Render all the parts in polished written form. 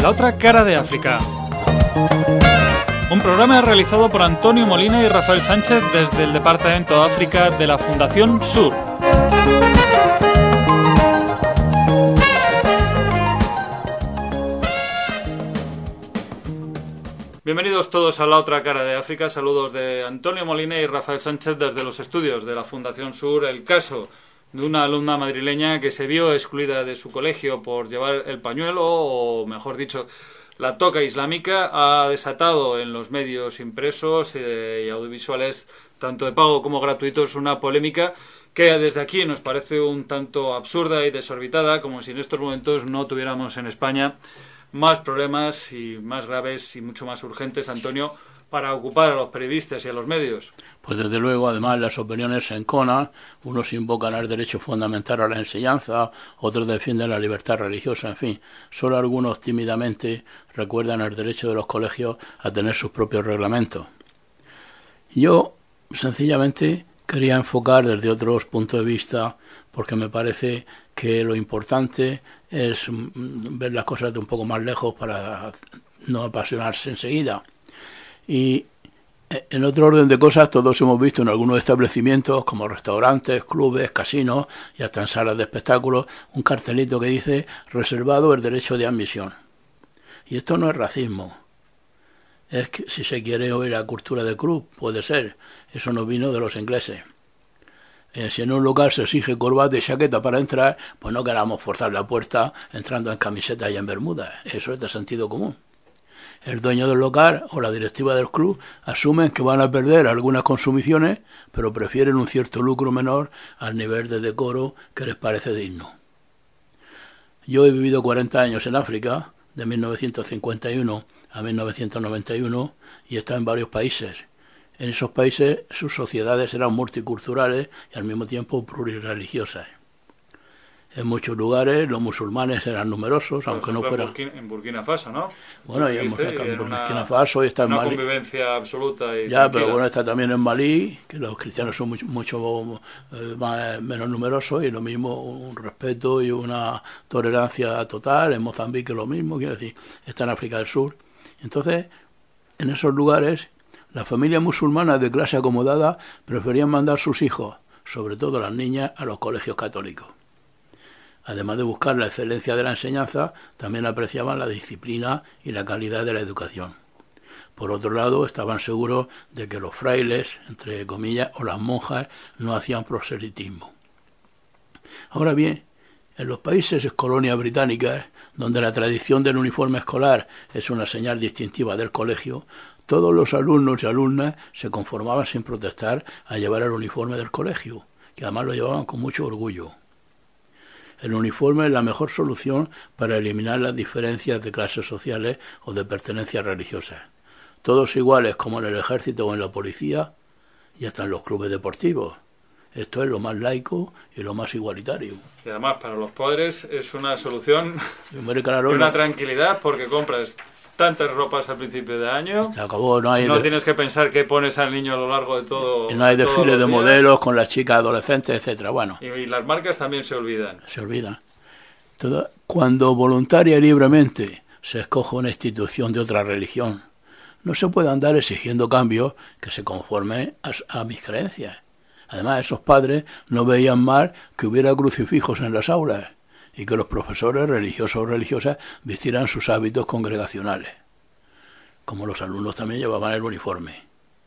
La otra cara de África. Un programa realizado por Antonio Molina y Rafael Sánchez desde el Departamento de África de la Fundación Sur. Bienvenidos todos a La otra cara de África. Saludos de Antonio Molina y Rafael Sánchez desde los estudios de la Fundación Sur. El caso de una alumna madrileña que se vio excluida de su colegio por llevar el pañuelo, o mejor dicho, la toca islámica, ha desatado en los medios impresos y audiovisuales, tanto de pago como gratuitos, una polémica que desde aquí nos parece un tanto absurda y desorbitada, como si en estos momentos no tuviéramos en España más problemas y más graves y mucho más urgentes, Antonio, para ocupar a los periodistas y a los medios. Pues desde luego, además, las opiniones se enconan, unos invocan el derecho fundamental a la enseñanza, otros defienden la libertad religiosa, en fin, solo algunos tímidamente recuerdan el derecho de los colegios a tener sus propios reglamentos. Yo, sencillamente, quería enfocar desde otros puntos de vista, porque me parece que lo importante es ver las cosas de un poco más lejos para no apasionarse enseguida. Y en otro orden de cosas, todos hemos visto en algunos establecimientos como restaurantes, clubes, casinos y hasta en salas de espectáculos un cartelito que dice reservado el derecho de admisión. Y esto no es racismo. Es que si se quiere oír la cultura de club, puede ser. Eso no vino de los ingleses. Si en un lugar se exige corbata y chaqueta para entrar, pues no queramos forzar la puerta entrando en camiseta y en bermudas. Eso es de sentido común. El dueño del local o la directiva del club asumen que van a perder algunas consumiciones, pero prefieren un cierto lucro menor al nivel de decoro que les parece digno. Yo he vivido 40 años en África, de 1951 a 1991, y he estado en varios países. En esos países sus sociedades eran multiculturales y al mismo tiempo plurirreligiosas. En muchos lugares los musulmanes eran numerosos, aunque no fueran... En Burkina Faso, ¿no? Bueno, y en Burkina Faso y está en Malí. Una convivencia absoluta y ya, tranquila. Pero bueno, está también en Malí, que los cristianos son mucho menos numerosos, y lo mismo, un respeto y una tolerancia total. En Mozambique lo mismo, quiero decir, está en África del Sur. Entonces, en esos lugares, las familias musulmanas de clase acomodada preferían mandar sus hijos, sobre todo las niñas, a los colegios católicos. Además de buscar la excelencia de la enseñanza, también apreciaban la disciplina y la calidad de la educación. Por otro lado, estaban seguros de que los frailes, entre comillas, o las monjas, no hacían proselitismo. Ahora bien, en los países colonias británicas, donde la tradición del uniforme escolar es una señal distintiva del colegio, todos los alumnos y alumnas se conformaban sin protestar a llevar el uniforme del colegio, que además lo llevaban con mucho orgullo. El uniforme es la mejor solución para eliminar las diferencias de clases sociales o de pertenencias religiosas. Todos iguales como en el ejército o en la policía y hasta en los clubes deportivos. Esto es lo más laico y lo más igualitario. Y además para los padres es una solución y una tranquilidad, porque compras tantas ropas al principio de año. Se acabó, no tienes que pensar qué pones al niño a lo largo de todo. No hay desfiles de modelos con las chicas adolescentes, etcétera. Bueno. Y las marcas también se olvidan. Se olvidan. Cuando voluntaria y libremente se escoge una institución de otra religión, no se puede andar exigiendo cambios que se conformen a mis creencias. Además, esos padres no veían mal que hubiera crucifijos en las aulas y que los profesores religiosos o religiosas vistieran sus hábitos congregacionales, como los alumnos también llevaban el uniforme.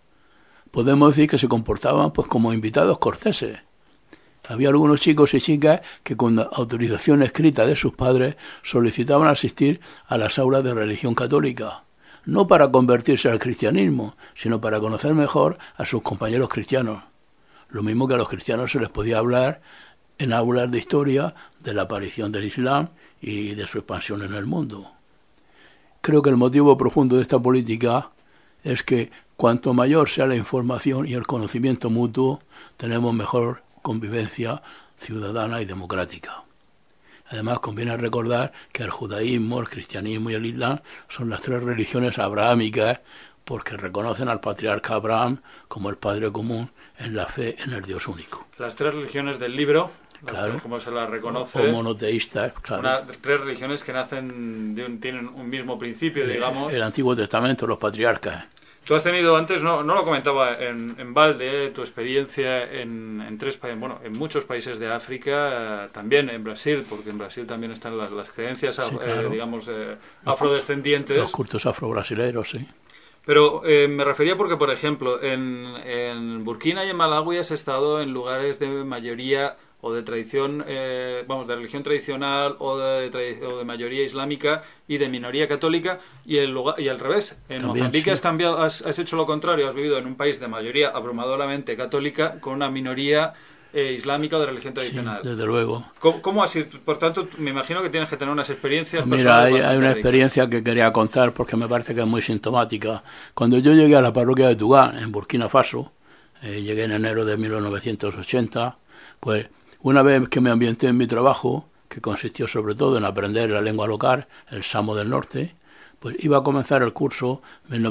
Podemos decir que se comportaban pues como invitados corteses. Había algunos chicos y chicas que con autorización escrita de sus padres solicitaban asistir a las aulas de religión católica, no para convertirse al cristianismo, sino para conocer mejor a sus compañeros cristianos. Lo mismo que a los cristianos se les podía hablar en aulas de historia de la aparición del Islam y de su expansión en el mundo. Creo que el motivo profundo de esta política es que cuanto mayor sea la información y el conocimiento mutuo, tenemos mejor convivencia ciudadana y democrática. Además, conviene recordar que el judaísmo, el cristianismo y el islam son las tres religiones abrahámicas, porque reconocen al patriarca Abraham como el padre común en la fe en el Dios único. Las tres religiones del libro claro, como se las reconoce, o monoteístas, claro. Tres religiones que nacen tienen un mismo principio, digamos. El Antiguo Testamento, los patriarcas. Tú has tenido antes, no lo comentaba en balde, tu experiencia en tres países, bueno, en muchos países de África, también en Brasil, porque en Brasil también están las creencias, sí, claro, digamos, afrodescendientes. Los cultos afrobrasileros, sí. Pero me refería porque, por ejemplo, en Burkina y en Malawi has estado en lugares de mayoría o de tradición, de religión tradicional o de mayoría islámica y de minoría católica, y al revés. En también, Mozambique sí. Has hecho lo contrario, has vivido en un país de mayoría abrumadoramente católica con una minoría islámica o de religión tradicional. Sí, desde luego. ¿Cómo así? Por tanto, me imagino que tienes que tener unas experiencias. Pues mira, hay una experiencia que quería contar porque me parece que es muy sintomática. Cuando yo llegué a la parroquia de Tugá, en Burkina Faso, llegué en enero de 1980, pues una vez que me ambienté en mi trabajo, que consistió sobre todo en aprender la lengua local, el samo del norte, pues iba a comenzar el curso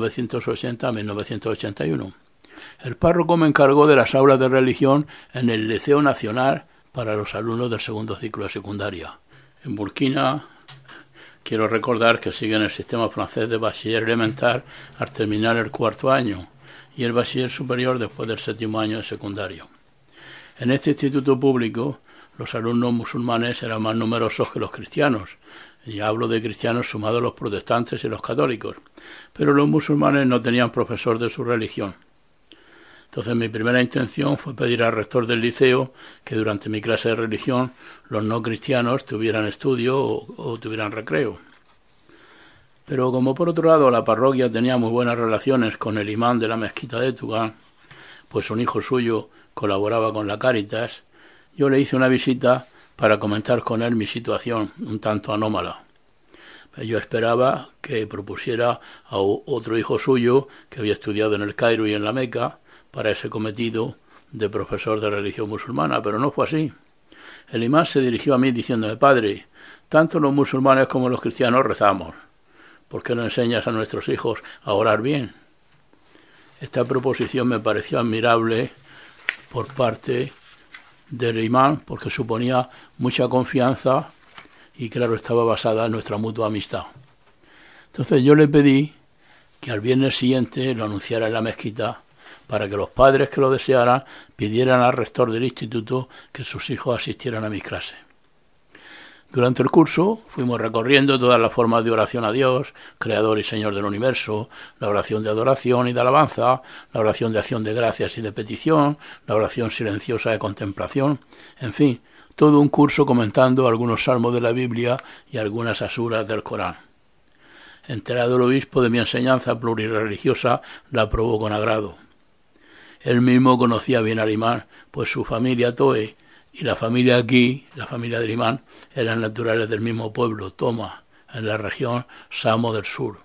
1980-1981. El párroco me encargó de las aulas de religión en el Liceo Nacional para los alumnos del segundo ciclo de secundaria. En Burkina, quiero recordar que siguen el sistema francés de bachiller elemental al terminar el cuarto año y el bachiller superior después del séptimo año de secundario. En este instituto público, los alumnos musulmanes eran más numerosos que los cristianos, y hablo de cristianos sumados a los protestantes y los católicos, pero los musulmanes no tenían profesor de su religión. Entonces mi primera intención fue pedir al rector del liceo que durante mi clase de religión los no cristianos tuvieran estudio o tuvieran recreo. Pero como por otro lado la parroquia tenía muy buenas relaciones con el imán de la mezquita de Tugá, pues un hijo suyo colaboraba con la Cáritas, yo le hice una visita para comentar con él mi situación un tanto anómala. Yo esperaba que propusiera a otro hijo suyo que había estudiado en el Cairo y en la Meca para ese cometido de profesor de religión musulmana, pero no fue así. El imán se dirigió a mí diciéndome: padre, tanto los musulmanes como los cristianos rezamos. ¿Por qué no enseñas a nuestros hijos a orar bien? Esta proposición me pareció admirable por parte del imán porque suponía mucha confianza y claro, estaba basada en nuestra mutua amistad. Entonces yo le pedí que al viernes siguiente lo anunciara en la mezquita para que los padres que lo desearan pidieran al rector del instituto que sus hijos asistieran a mis clases. Durante el curso fuimos recorriendo todas las formas de oración a Dios, Creador y Señor del Universo, la oración de adoración y de alabanza, la oración de acción de gracias y de petición, la oración silenciosa de contemplación, en fin, todo un curso comentando algunos salmos de la Biblia y algunas asuras del Corán. Enterado el obispo de mi enseñanza plurirreligiosa, la aprobó con agrado. Él mismo conocía bien al imán, pues su familia Toe y la familia aquí, la familia del imán, eran naturales del mismo pueblo, Toma, en la región Samo del Sur,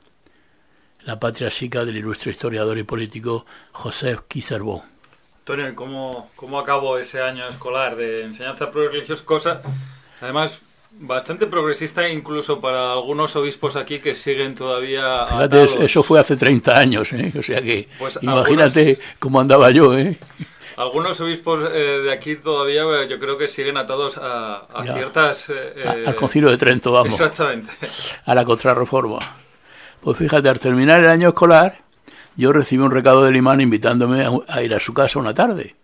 la patria chica del ilustre historiador y político Joseph Kizerbo. Antonio, ¿cómo acabó ese año escolar de enseñanza religiosa? Cosa, además, bastante progresista incluso para algunos obispos aquí que siguen todavía... Fíjate, eso fue hace 30 años, ¿eh? O sea que pues imagínate cómo andaba yo, ¿eh? Algunos obispos de aquí todavía yo creo que siguen atados a ciertas... al Concilio de Trento, vamos. Exactamente. A la Contrarreforma. Pues fíjate, al terminar el año escolar, yo recibí un recado del imán invitándome a ir a su casa una tarde.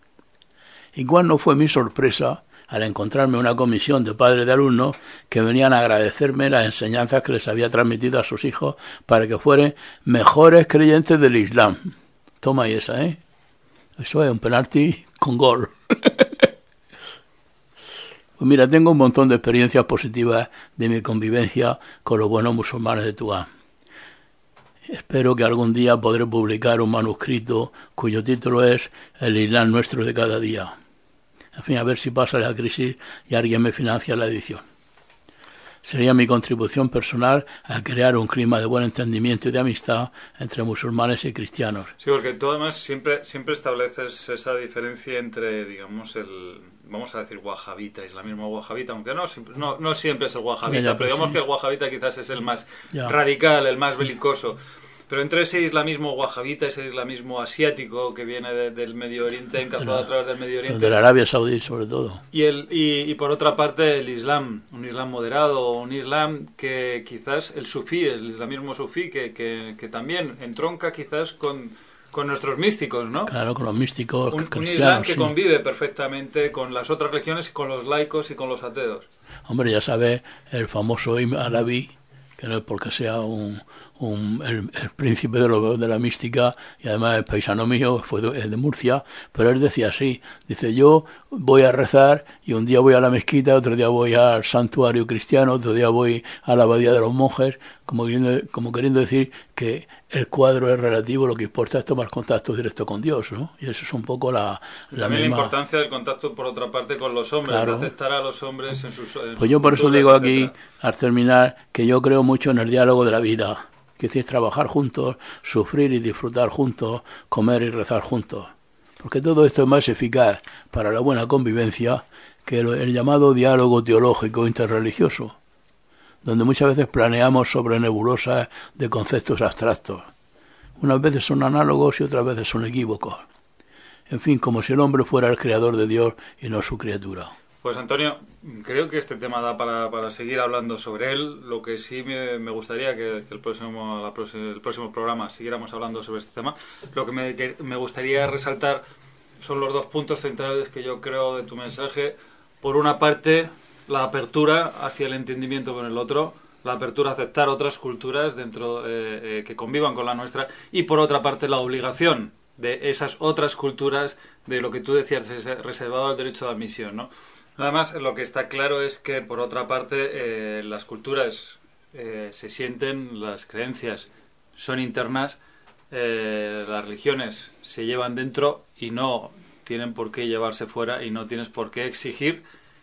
Y cuál no fue mi sorpresa al encontrarme una comisión de padres de alumnos que venían a agradecerme las enseñanzas que les había transmitido a sus hijos para que fueran mejores creyentes del Islam. Toma ahí esa, ¿eh? Eso es un penalti con gol. Pues mira, tengo un montón de experiencias positivas de mi convivencia con los buenos musulmanes de Tugá. Espero que algún día podré publicar un manuscrito cuyo título es El Islam nuestro de cada día. En fin, a ver si pasa la crisis y alguien me financia la edición. Sería mi contribución personal a crear un clima de buen entendimiento y de amistad entre musulmanes y cristianos. Sí, porque tú además siempre estableces esa diferencia entre, digamos, vamos a decir wahabita, islamismo wahabita, aunque no siempre es el wahabita, pero digamos que el wahabita quizás es el más radical, el más belicoso. Pero entre ese islamismo wahabita, ese islamismo asiático que viene del Medio Oriente, encazado a través del Medio Oriente, de la Arabia Saudí sobre todo, y por otra parte el Islam, un Islam moderado, un Islam que quizás el sufí, el islamismo sufí, que también entronca quizás con nuestros místicos, ¿no? Claro, con los místicos cristianos. Un Islam que convive perfectamente con las otras religiones, con los laicos y con los ateos. Hombre, ya sabes, el famoso Ibn Arabi, que no es porque sea el príncipe de la mística, y además es paisano mío, es de Murcia, pero él decía así, dice, yo voy a rezar y un día voy a la mezquita, otro día voy al santuario cristiano, otro día voy a la abadía de los monjes, como queriendo decir que el cuadro es relativo, lo que importa es tomar contacto directo con Dios, ¿no? Y eso es un poco la misma... la importancia del contacto, por otra parte, con los hombres, claro, de aceptar a los hombres en sus pues yo por eso digo aquí, al terminar, que yo creo mucho en el diálogo de la vida, que es trabajar juntos, sufrir y disfrutar juntos, comer y rezar juntos. Porque todo esto es más eficaz para la buena convivencia que el llamado diálogo teológico interreligioso, donde muchas veces planeamos sobre nebulosas de conceptos abstractos. Unas veces son análogos y otras veces son equívocos. En fin, como si el hombre fuera el creador de Dios y no su criatura. Pues Antonio, creo que este tema da para seguir hablando sobre él. Lo que sí me gustaría que el próximo programa siguiéramos hablando sobre este tema. Lo que me gustaría resaltar son los dos puntos centrales que yo creo de tu mensaje. Por una parte, la apertura hacia el entendimiento con el otro, la apertura a aceptar otras culturas dentro que convivan con la nuestra, y por otra parte la obligación de esas otras culturas, de lo que tú decías, reservado al derecho de admisión, ¿no? Además, lo que está claro es que, por otra parte, las culturas se sienten, las creencias son internas, las religiones se llevan dentro y no tienen por qué llevarse fuera, y no tienes por qué exigir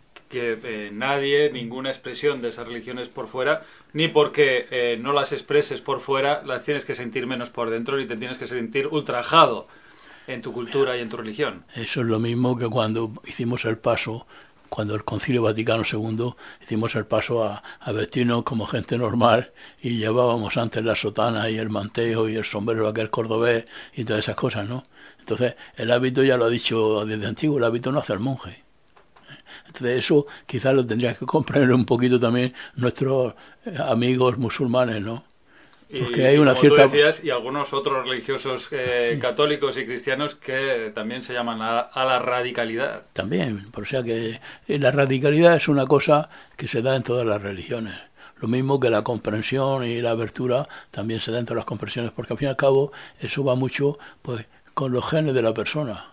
que nadie, ninguna expresión de esas religiones por fuera, ni porque no las expreses por fuera, las tienes que sentir menos por dentro, ni te tienes que sentir ultrajado en tu cultura y en tu religión. Eso es lo mismo que cuando hicimos el paso, cuando el Concilio Vaticano II, hicimos el paso a vestirnos como gente normal, y llevábamos antes la sotana y el manteo y el sombrero aquel cordobés y todas esas cosas, ¿no? Entonces, el hábito, ya lo ha dicho desde antiguo, el hábito no hace al monje. Entonces eso quizás lo tendrían que comprender un poquito también nuestros amigos musulmanes, ¿no? Porque hay una como cierta... tú decías, y algunos otros religiosos sí, católicos y cristianos que también se llaman a la radicalidad. También, o sea que la radicalidad es una cosa que se da en todas las religiones. Lo mismo que la comprensión y la abertura también se da en todas las comprensiones, porque al fin y al cabo eso va mucho pues con los genes de la persona.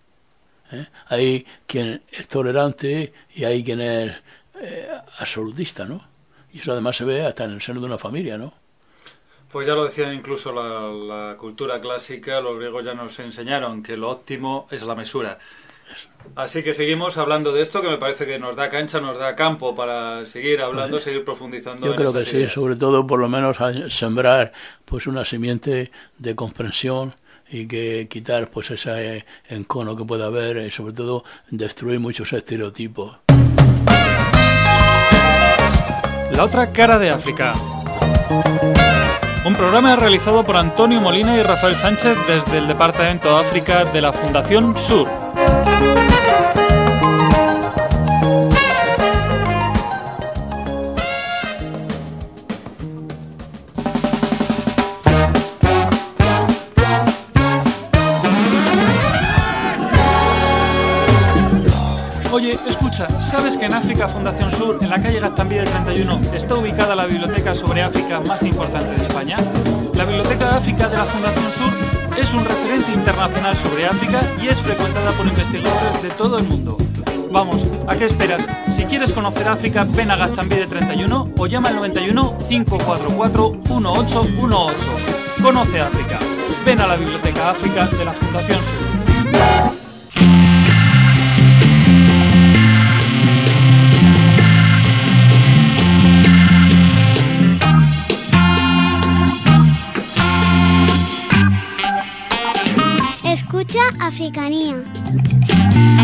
Hay quien es tolerante y hay quien es absolutista, ¿no? Y eso además se ve hasta en el seno de una familia, ¿no? Pues ya lo decía incluso la cultura clásica, los griegos ya nos enseñaron que lo óptimo es la mesura. Así que seguimos hablando de esto, que me parece que nos da cancha, nos da campo para seguir hablando, seguir profundizando. Yo creo que sí, sobre todo por lo menos a sembrar pues una simiente de comprensión, y que quitar pues ese encono que pueda haber, y sobre todo destruir muchos estereotipos. La otra cara de África. Un programa realizado por Antonio Molina y Rafael Sánchez desde el Departamento de África de la Fundación Sur. Oye, escucha, ¿sabes que en África Fundación Sur, en la calle Gaztambide 31, está ubicada la biblioteca sobre África más importante de España? La Biblioteca de África de la Fundación Sur es un referente internacional sobre África y es frecuentada por investigadores de todo el mundo. Vamos, ¿a qué esperas? Si quieres conocer África, ven a Gaztambide 31 o llama al 91 544 1818. Conoce África. Ven a la Biblioteca África de la Fundación Sur. Escucha Africanía.